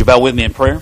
you bow with me in prayer?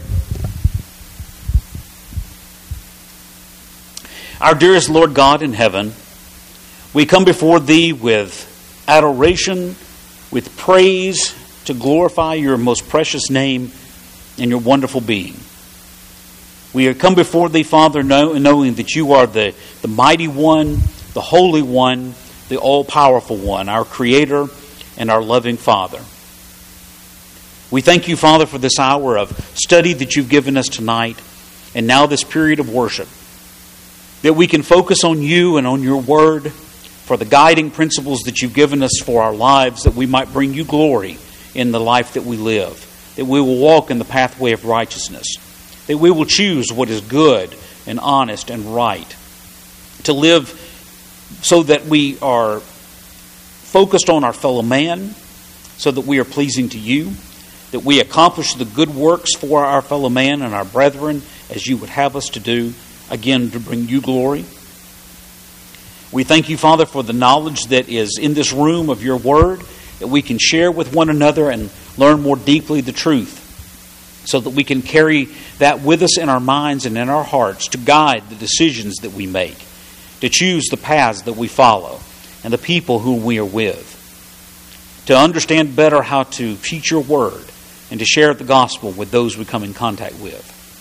Our dearest Lord God in heaven, we come before Thee with adoration, with praise to glorify Your most precious name and Your wonderful being. We have come before Thee, Father, knowing that You are the mighty One, the Holy One, the all-powerful One, our Creator and our loving Father. We thank You, Father, for this hour of study that You've given us tonight, and now this period of worship, that we can focus on You and on Your Word, for the guiding principles that You've given us for our lives, that we might bring You glory in the life that we live, that we will walk in the pathway of righteousness, that we will choose what is good and honest and right, to live so that we are focused on our fellow man, so that we are pleasing to You, that we accomplish the good works for our fellow man and our brethren as You would have us to do, again, to bring You glory. We thank You, Father, for the knowledge that is in this room of Your Word, that we can share with one another and learn more deeply the truth, so that we can carry that with us in our minds and in our hearts to guide the decisions that we make, to choose the paths that we follow and the people whom we are with, to understand better how to teach Your Word and to share the gospel with those we come in contact with.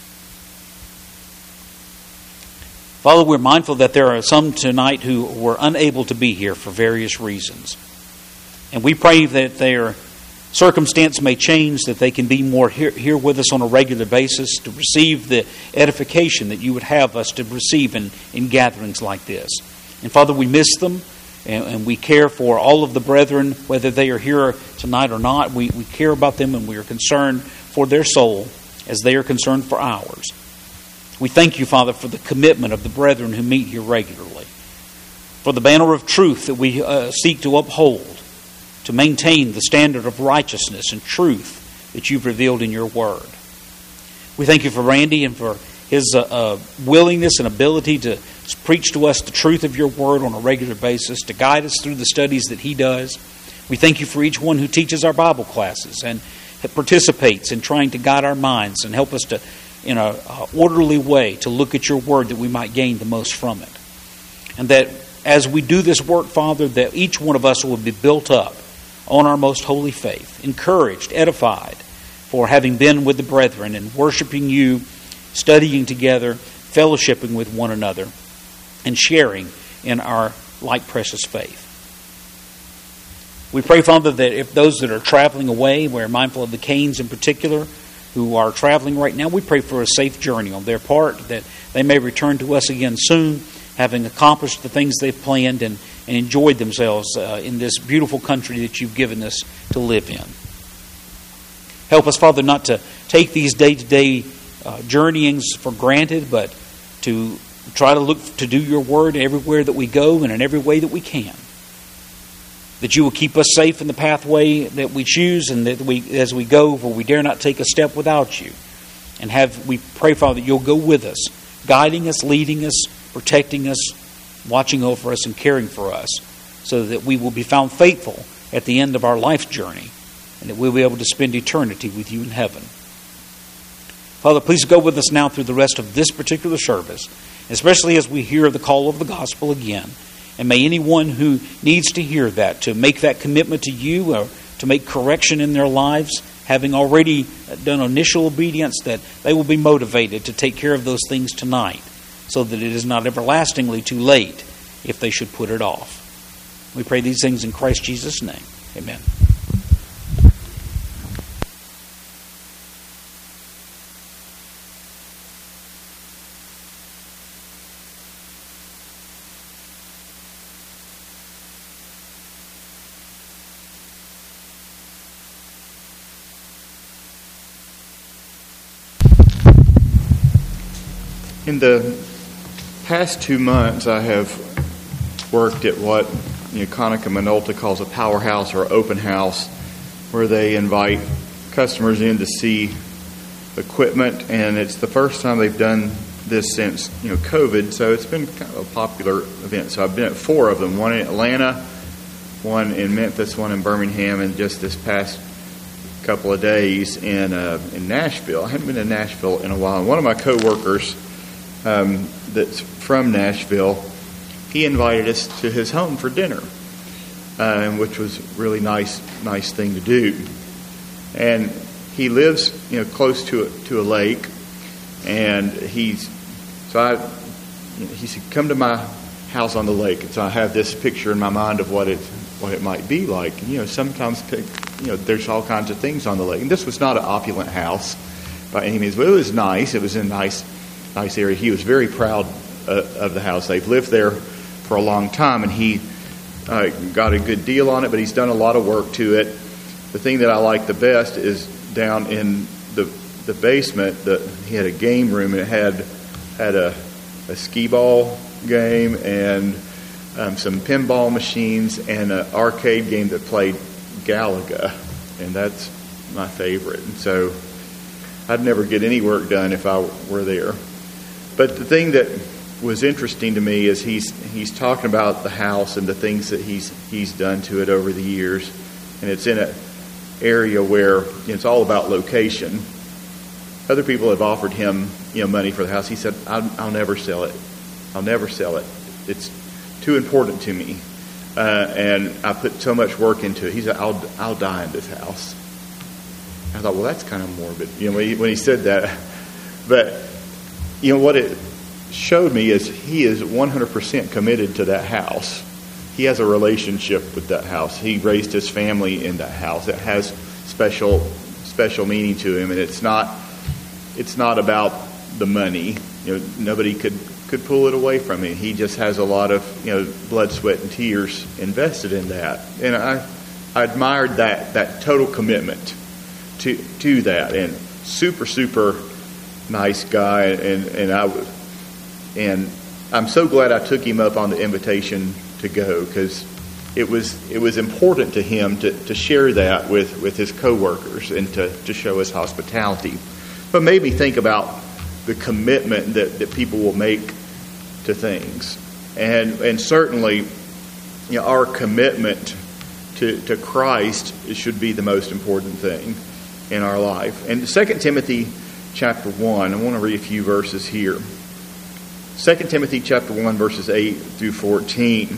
Father, we're mindful that there are some tonight who were unable to be here for various reasons. And we pray that their circumstance may change, that they can be more here with us on a regular basis to receive the edification that You would have us to receive in gatherings like this. And Father, we miss them, and we care for all of the brethren, whether they are here tonight or not. We care about them, and we are concerned for their soul as they are concerned for ours. We thank You, Father, for the commitment of the brethren who meet here regularly, for the banner of truth that we seek to uphold, to maintain the standard of righteousness and truth that You've revealed in Your Word. We thank You for Randy and for his willingness and ability to preach to us the truth of Your Word on a regular basis, to guide us through the studies that he does. We thank You for each one who teaches our Bible classes and participates in trying to guide our minds and help us to, in an orderly way, to look at Your Word that we might gain the most from it. And that as we do this work, Father, that each one of us will be built up on our most holy faith, encouraged, edified for having been with the brethren and worshiping You, studying together, fellowshipping with one another, and sharing in our like precious faith. We pray, Father, that if those that are traveling away, we're mindful of the Canes in particular, who are traveling right now, we pray for a safe journey on their part, that they may return to us again soon, having accomplished the things they've planned and enjoyed themselves in this beautiful country that You've given us to live in. Help us, Father, not to take these day-to-day journeyings for granted, but to try to look to do Your Word everywhere that we go and in every way that we can. That You will keep us safe in the pathway that we choose, and that as we go, for we dare not take a step without You. And we pray, Father, that You'll go with us, guiding us, leading us, protecting us, watching over us, and caring for us, so that we will be found faithful at the end of our life's journey, and that we'll be able to spend eternity with You in heaven. Father, please go with us now through the rest of this particular service, especially as we hear the call of the gospel again. And may anyone who needs to hear that, to make that commitment to You, or to make correction in their lives, having already done initial obedience, that they will be motivated to take care of those things tonight, so that it is not everlastingly too late if they should put it off. We pray these things in Christ Jesus' name. Amen. In the past 2 months, I have worked at what Konica Minolta calls a powerhouse or open house, where they invite customers in to see equipment, and it's the first time they've done this since COVID, so it's been kind of a popular event. So I've been at 4 of them: one in Atlanta, one in Memphis, one in Birmingham, and just this past couple of days in Nashville. I hadn't been to Nashville in a while. And one of my coworkers that's from Nashville, he invited us to his home for dinner, which was a really nice thing to do. And he lives, close to a lake, and he said, "Come to my house on the lake." And so I have this picture in my mind of what it might be like. Sometimes there's all kinds of things on the lake. And this was not an opulent house by any means, but it was nice. It was in a nice area. He was very proud of the house. They've lived there for a long time, and he got a good deal on it, but he's done a lot of work to it. The thing that I like the best is down in the basement. He had a game room, and it had a skee ball game and some pinball machines and an arcade game that played Galaga, and that's my favorite. And so I'd never get any work done if I were there. But the thing that was interesting to me is he's talking about the house and the things that he's done to it over the years, and it's in an area where it's all about location. Other people have offered him money for the house. He said, I'll never sell it. I'll never sell it. It's too important to me, and I put so much work into it. He said, I'll die in this house. I thought, well, that's kind of morbid, when he said that. But what it showed me is he is 100% committed to that house. He has a relationship with that house. He raised his family in that house. It has special meaning to him, and it's not about the money. Nobody could pull it away from him. He just has a lot of blood, sweat, and tears invested in that, and I admired that total commitment to that. And super nice guy, and I'm so glad I took him up on the invitation to go, because it was important to him to share that with his coworkers and to show his hospitality. But made me think about the commitment that people will make to things, and certainly our commitment to Christ should be the most important thing in our life. And 2 Timothy chapter 1, I want to read a few verses here. 2 Timothy chapter 1, verses 8 through 14.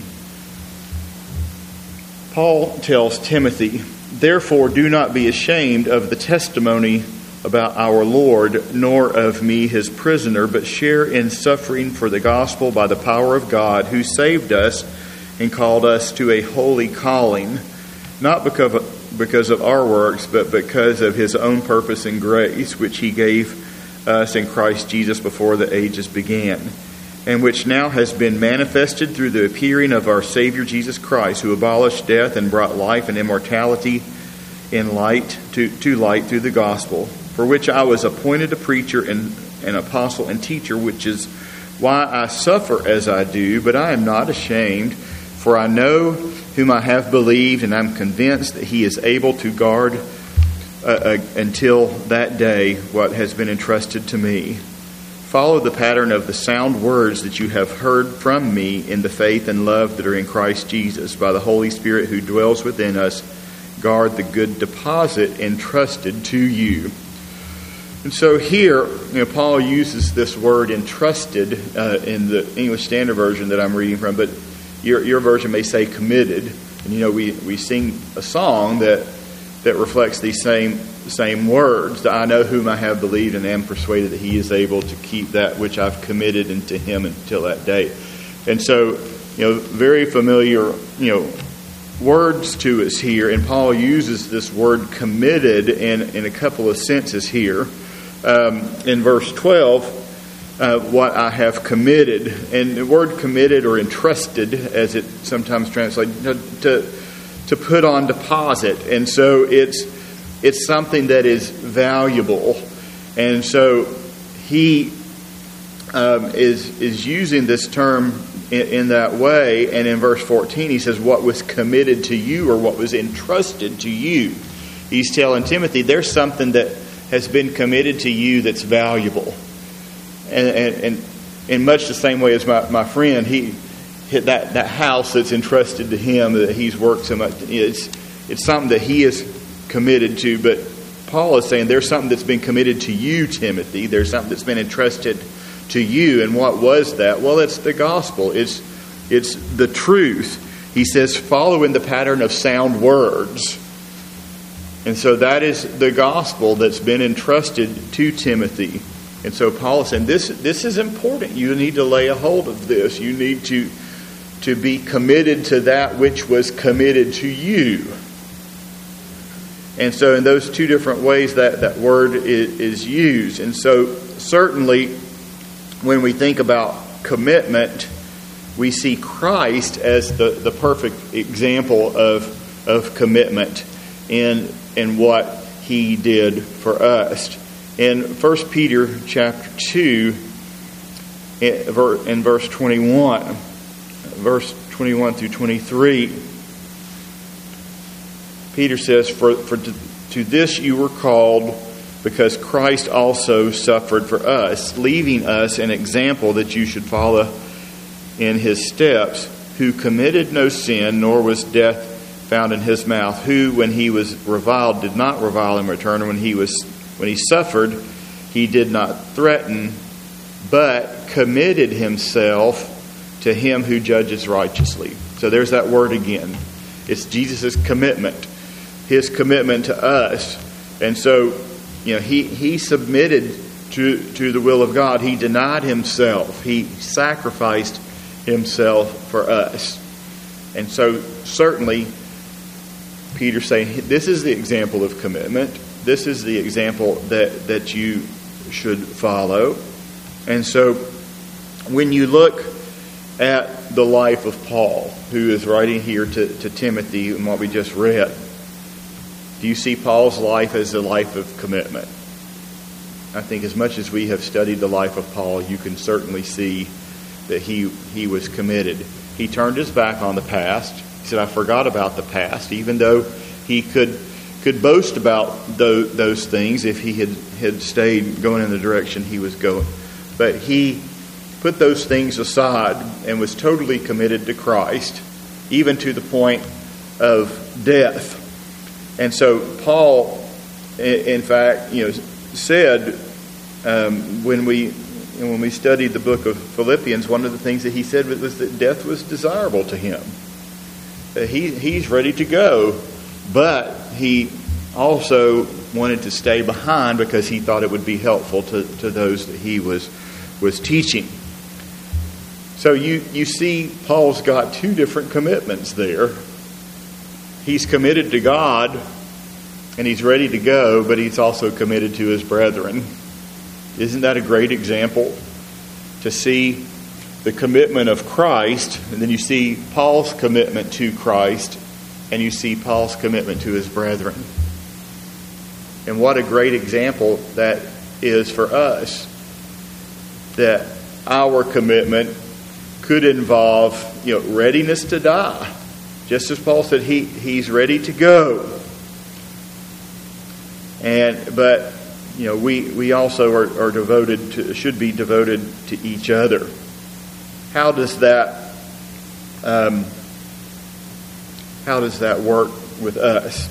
Paul tells Timothy, "Therefore do not be ashamed of the testimony about our Lord, nor of me his prisoner, but share in suffering for the gospel by the power of God, who saved us and called us to a holy calling, not because of our works, but because of his own purpose and grace, which he gave us in Christ Jesus before the ages began, and which now has been manifested through the appearing of our Savior Jesus Christ, who abolished death and brought life and immortality in light to light through the gospel, for which I was appointed a preacher and an apostle and teacher, which is why I suffer as I do, but I am not ashamed, for I know whom I have believed, and I'm convinced that he is able to guard until that day what has been entrusted to me. Follow the pattern of the sound words that you have heard from me in the faith and love that are in Christ Jesus. By the Holy Spirit who dwells within us, guard the good deposit entrusted to you." And so here, Paul uses this word entrusted in the English Standard Version that I'm reading from, but your version may say committed. And we sing a song that reflects these same words, that I know whom I have believed and am persuaded that he is able to keep that which I've committed into him until that day. And so, very familiar, words to us here. And Paul uses this word committed in a couple of senses here. In verse 12, what I have committed. And the word committed or entrusted, as it sometimes translates, to put on deposit. And so it's something that is valuable. And so he is using this term in that way. And in verse 14 he says, what was committed to you, or what was entrusted to you. He's telling Timothy, there's something that has been committed to you that's valuable. And in much the same way as my friend, he hit that house that's entrusted to him, that he's worked so much. It's something that he is committed to, but Paul is saying there's something that's been committed to you, Timothy. There's something that's been entrusted to you. And what was that? Well, it's the gospel. It's the truth. He says, follow in the pattern of sound words. And so that is the gospel that's been entrusted to Timothy. And so Paul is saying, this is important. You need to lay a hold of this. You need to be committed to that which was committed to you. And so in those two different ways that word is used. And so certainly when we think about commitment, we see Christ as the perfect example of commitment in what he did for us. In 1 Peter chapter 2, in verse 21 through 23, Peter says, For to this you were called, because Christ also suffered for us, leaving us an example that you should follow in his steps, who committed no sin, nor was death found in his mouth, who, when he was reviled, did not revile in return, and when he suffered, he did not threaten, but committed himself to him who judges righteously. So there's that word again. It's Jesus' commitment, his commitment to us. And so, he submitted to the will of God. He denied himself. He sacrificed himself for us. And so certainly Peter's saying this is the example of commitment. This is the example that you should follow. And so when you look at the life of Paul, who is writing here to Timothy and what we just read, do you see Paul's life as a life of commitment? I think as much as we have studied the life of Paul, you can certainly see that he was committed. He turned his back on the past. He said, I forgot about the past, even though he could boast about those things if he had stayed going in the direction he was going. But he put those things aside and was totally committed to Christ, even to the point of death. And so Paul, in fact, said when we studied the book of Philippians, one of the things that he said was that death was desirable to him. He's ready to go, but he also wanted to stay behind because he thought it would be helpful to those that he was teaching. So you see Paul's got two different commitments there. He's committed to God and he's ready to go, but he's also committed to his brethren. Isn't that a great example? To see the commitment of Christ, and then you see Paul's commitment to Christ, and you see Paul's commitment to his brethren. And what a great example that is for us, that our commitment could involve readiness to die. Just as Paul said, he's ready to go. But we also are devoted to, should be devoted to each other. How does that work with us?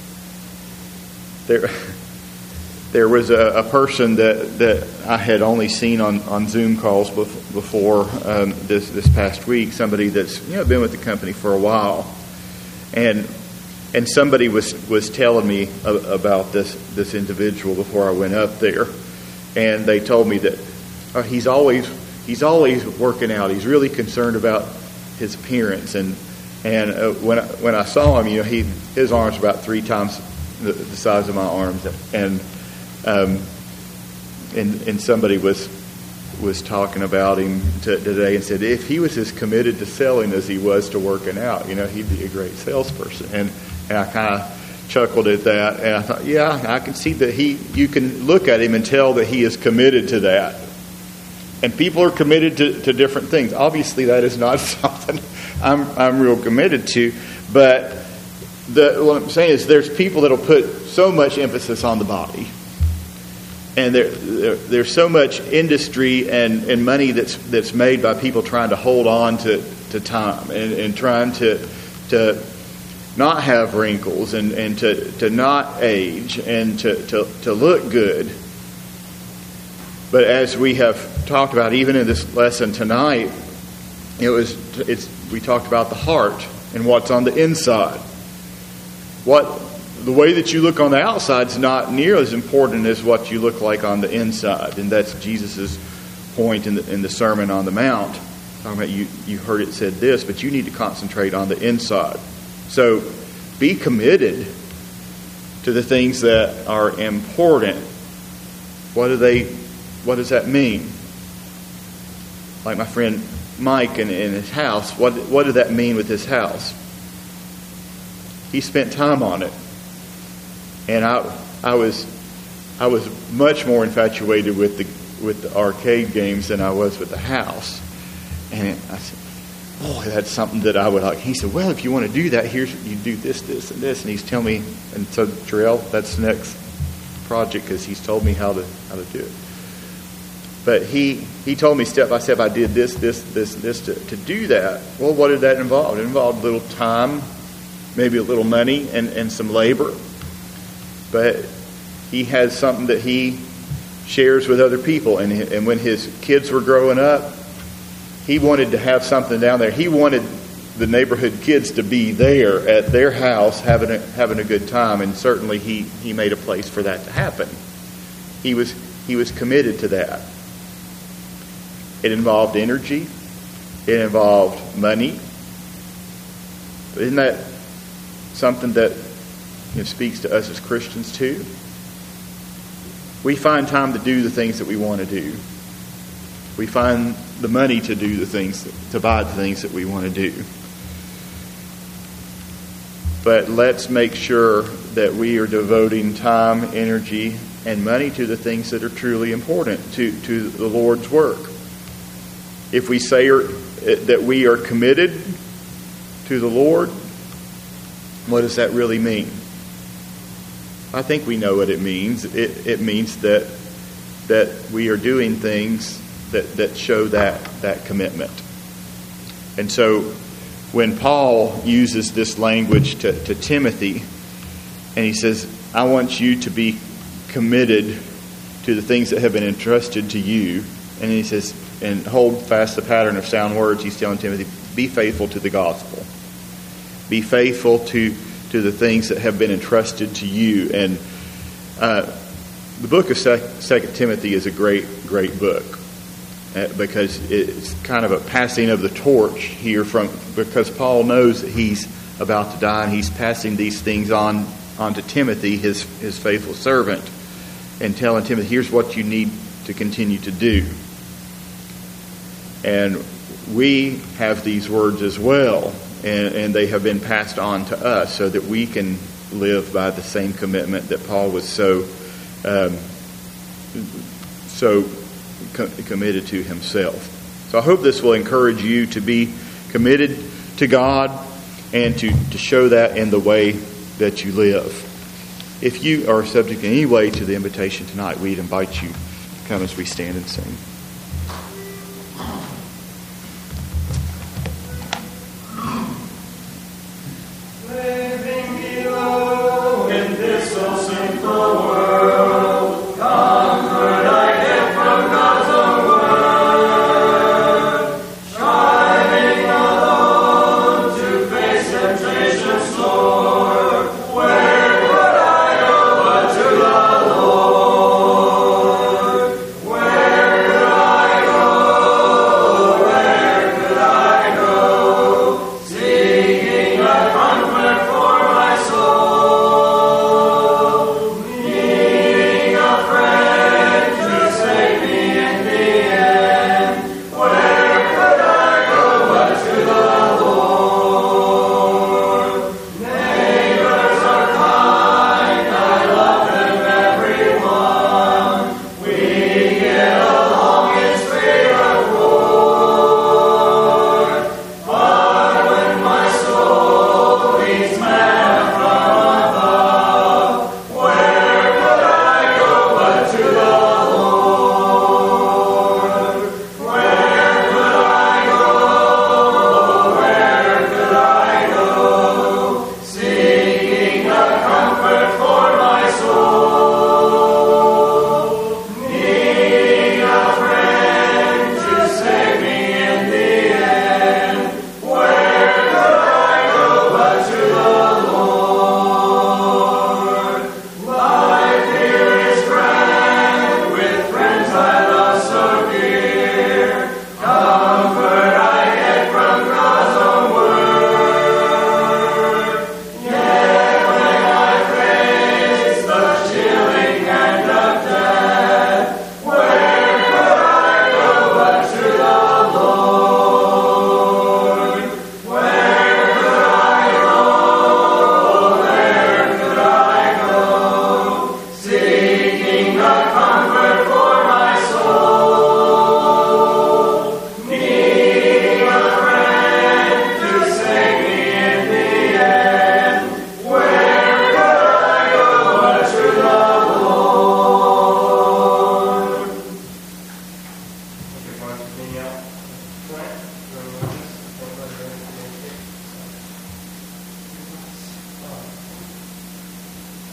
There was a person that I had only seen on Zoom calls before this past week. Somebody that's been with the company for a while, and somebody was telling me about this individual before I went up there, and they told me that he's always working out. He's really concerned about his appearance, and when I saw him, his arms about 3 times the size of my arms, and somebody was talking about him today and said if he was as committed to selling as he was to working out, he'd be a great salesperson. And I kind of chuckled at that, and I thought, yeah, I can see that you can look at him and tell that he is committed to that. And people are committed to different things. Obviously, that is not something I'm real committed to. But what I'm saying is there's people that will put so much emphasis on the body. And there's so much industry and money that's made by people trying to hold on to time and trying to not have wrinkles and to not age and to look good. But as we have talked about, even in this lesson tonight, we talked about the heart and what's on the inside. The way that you look on the outside is not nearly as important as what you look like on the inside, and that's Jesus' point in the Sermon on the Mount. Talking about you heard it said this, but you need to concentrate on the inside. So be committed to the things that are important. What does that mean? Like my friend Mike in his house, what did that mean with his house? He spent time on it. And I was much more infatuated with the arcade games than I was with the house. And I said, boy, that's something that I would like. He said, well, if you want to do that, you do this, this, and this. And he's telling me, and so Terrell, that's the next project because he's told me how to do it. But he told me step by step, I did this to do that. Well, what did that involve? It involved a little time, maybe a little money, and some labor. But he has something that he shares with other people. And when his kids were growing up, he wanted to have something down there. He wanted the neighborhood kids to be there at their house having a good time. And certainly he made a place for that to happen. He was committed to that. It involved energy. It involved money. But isn't that something that speaks to us as Christians too? We find time to do the things that we want to do. We find the money to do the things, to buy the things that we want to do. But let's make sure that we are devoting time, energy, and money to the things that are truly important, to the Lord's work. If we say that we are committed to the Lord, what does that really mean? I think we know what it means. It means that we are doing things that show that commitment. And so when Paul uses this language to Timothy, and he says, I want you to be committed to the things that have been entrusted to you. And he says, and hold fast the pattern of sound words. He's telling Timothy, be faithful to the gospel. Be faithful to the things that have been entrusted to you. And the book of 2 Timothy is a great book because it's kind of a passing of the torch here because Paul knows that he's about to die, and he's passing these things on to Timothy, his faithful servant, and telling Timothy, here's what you need to continue to do. And we have these words as well, and they have been passed on to us so that we can live by the same commitment that Paul was so committed to himself. So I hope this will encourage you to be committed to God and to show that in the way that you live. If you are subject in any way to the invitation tonight, we'd invite you to come as we stand and sing. Where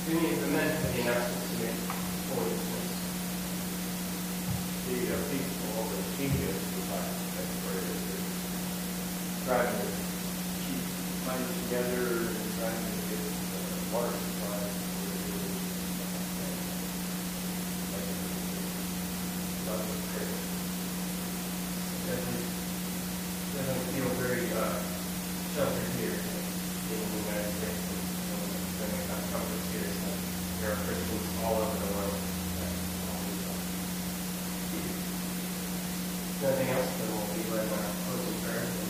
We need the men for the announcements to make holy place. The people, all the genius behind that prayer is trying to keep money together and trying to get water supply. Definitely feel very sheltered here in the United States and spending time comforts here. So there are Christians all over the world. Nothing else, then we'll be led by closing prayer and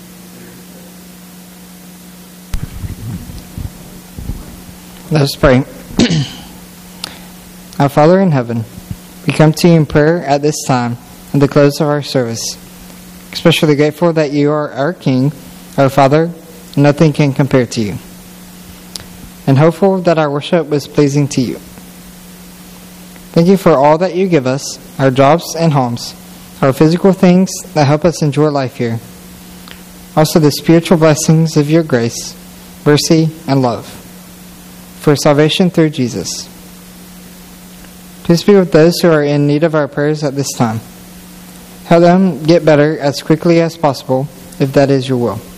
consider. Let us pray. Our Father in heaven, we come to you in prayer at this time, at the close of our service. Especially grateful that you are our King, our Father, and nothing can compare to you. And hopeful that our worship was pleasing to you. Thank you for all that you give us, our jobs and homes, our physical things that help us enjoy life here. Also the spiritual blessings of your grace, mercy, and love. For salvation through Jesus. Please be with those who are in need of our prayers at this time. Help them get better as quickly as possible, if that is your will.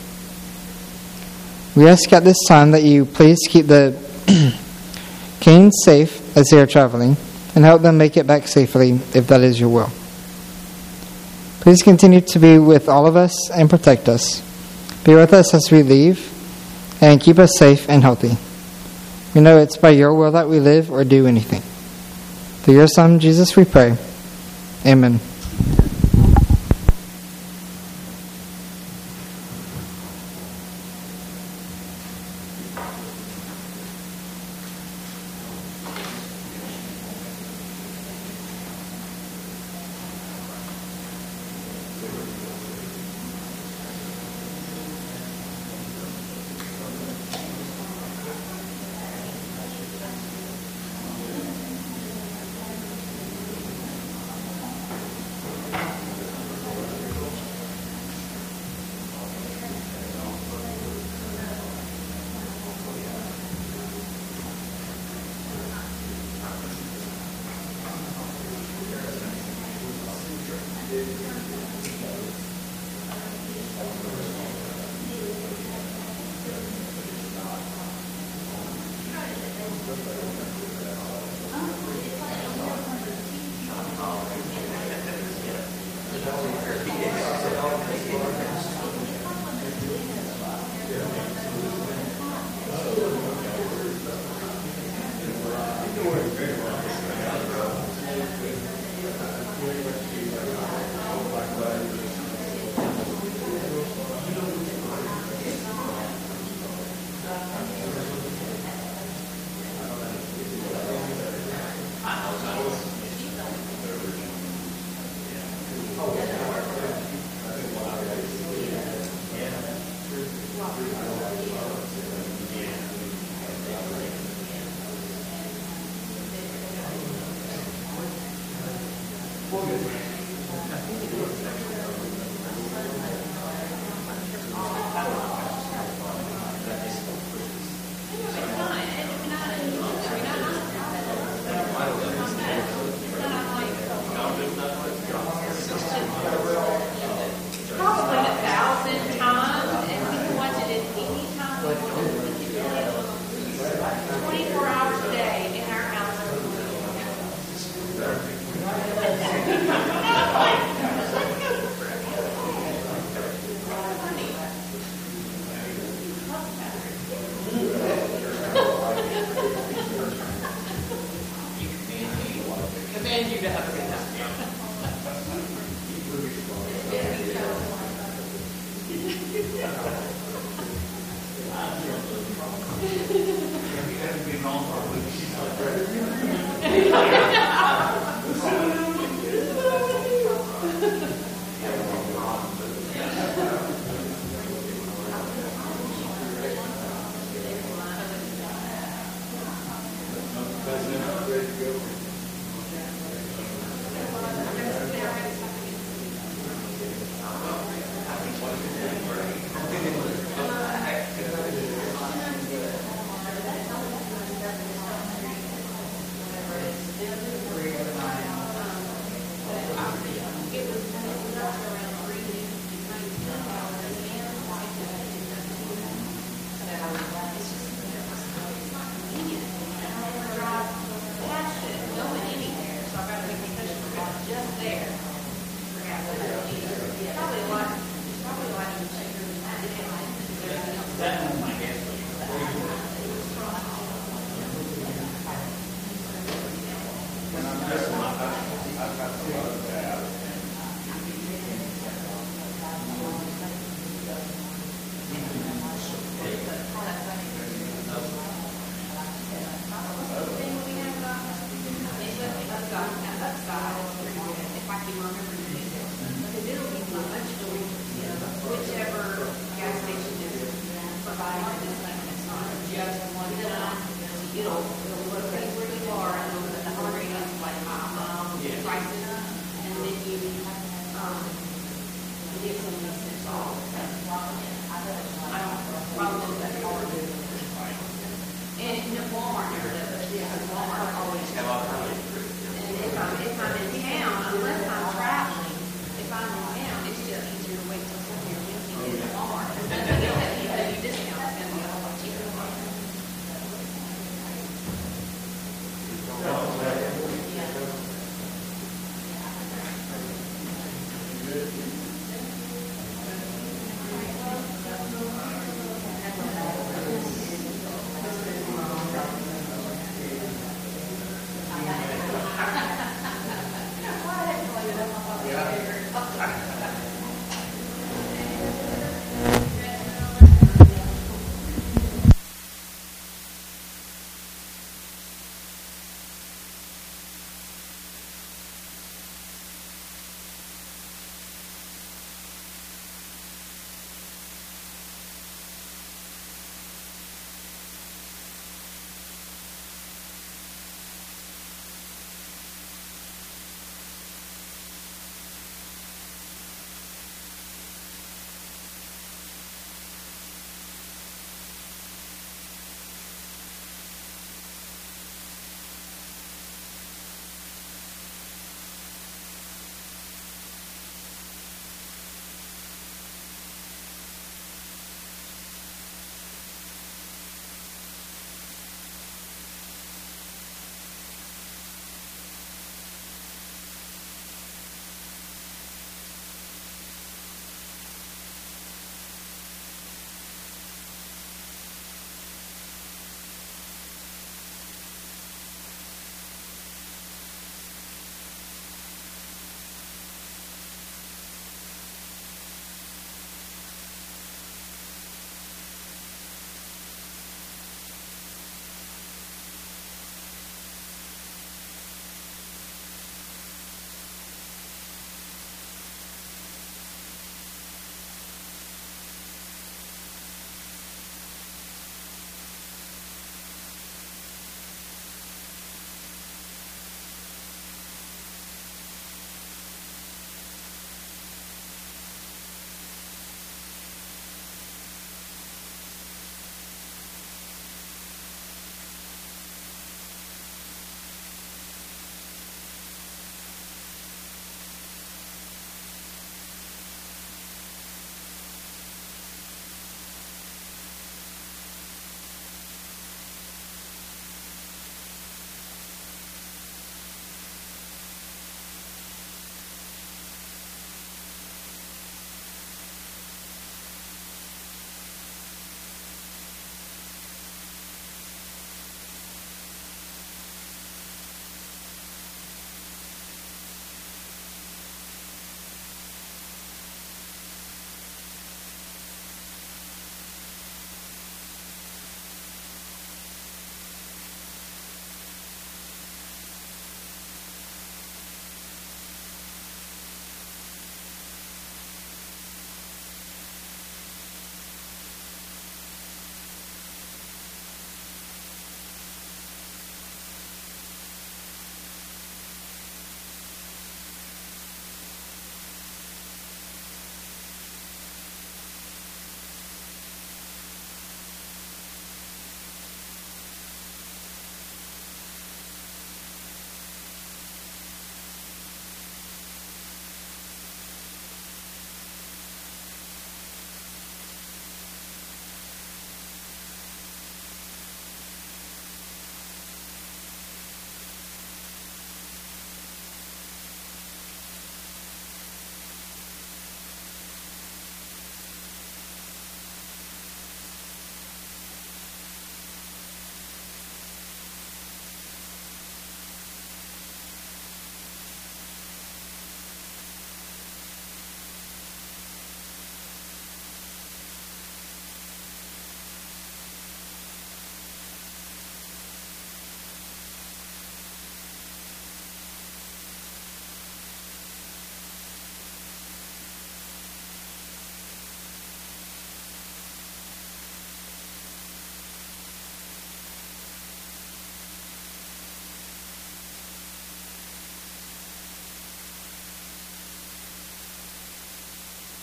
We ask at this time that you please keep the Canes safe as they are traveling, and help them make it back safely, if that is your will. Please continue to be with all of us and protect us. Be with us as we leave, and keep us safe and healthy. We know it's by your will that we live or do anything. Through your Son, Jesus, we pray. Amen.